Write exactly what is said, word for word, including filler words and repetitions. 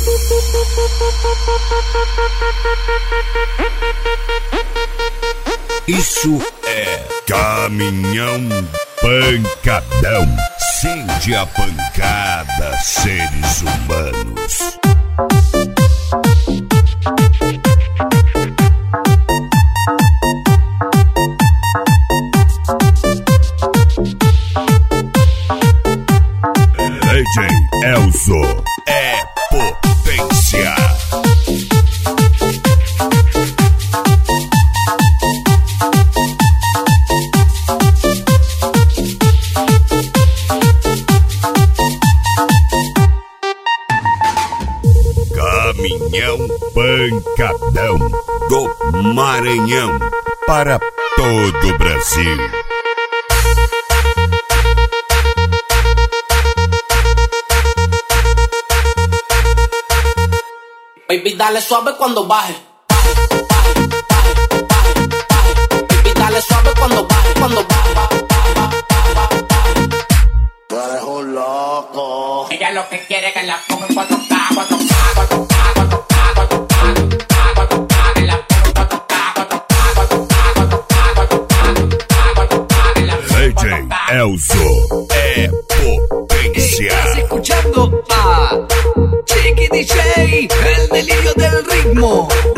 Isso é caminhão pancadão. Sente a pancada, seres humanos. D J Elzo é potência. Caminhão pancadão do Maranhão para todo o Brasil. Baby, dale suave cuando baje. Baje, baje, baje, baje, baje. Baby, dale suave cuando baje, cuando baje. Tú eres un loco. Ella lo que quiere es que la ponga en cuatro K, cuatro K, cuatro K, cuatro K, cuatro K, cuatro K, que la ponga en cuatro K, cuatro K, cuatro K, cuatro K, cuatro K, cuatro K, que la ponga en cuatro K. D J Elzo é potência. Estás escuchando a Chiqui D J, el delirio del ritmo.